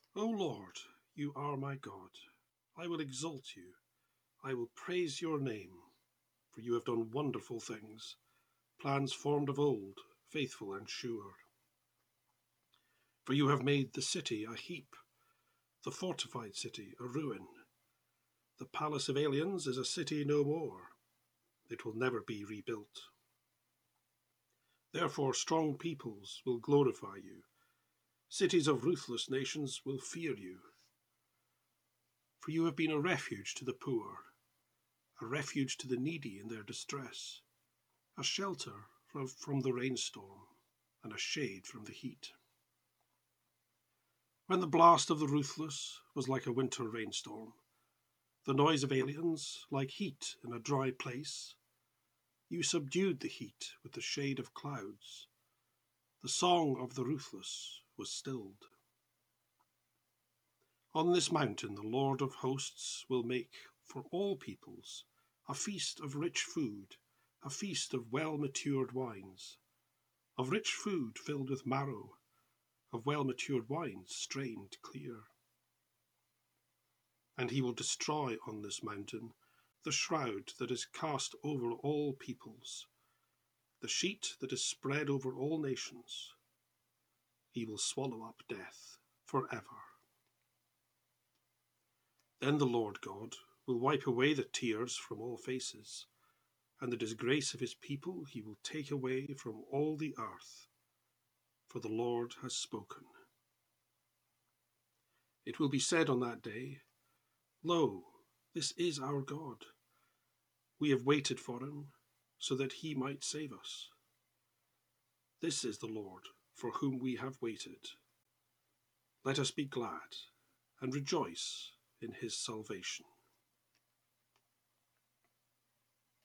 O Lord, you are my God. I will exalt you. I will praise your name, for you have done wonderful things, plans formed of old, faithful and sure. For you have made the city a heap, the fortified city a ruin. The palace of aliens is a city no more. It will never be rebuilt. Therefore strong peoples will glorify you. Cities of ruthless nations will fear you. For you have been a refuge to the poor, a refuge to the needy in their distress, a shelter from the rainstorm, and a shade from the heat. When the blast of the ruthless was like a winter rainstorm, the noise of aliens like heat in a dry place, you subdued the heat with the shade of clouds. The song of the ruthless was stilled. On this mountain the Lord of hosts will make for all peoples a feast of rich food, a feast of well-matured wines, of rich food filled with marrow, of well-matured wines strained clear. And he will destroy on this mountain the shroud that is cast over all peoples, the sheet that is spread over all nations. He will swallow up death forever. Then the Lord God will wipe away the tears from all faces, and the disgrace of his people he will take away from all the earth, for the Lord has spoken. It will be said on that day, Lo, this is our God. We have waited for him, so that he might save us. This is the Lord, for whom we have waited. Let us be glad and rejoice in his salvation.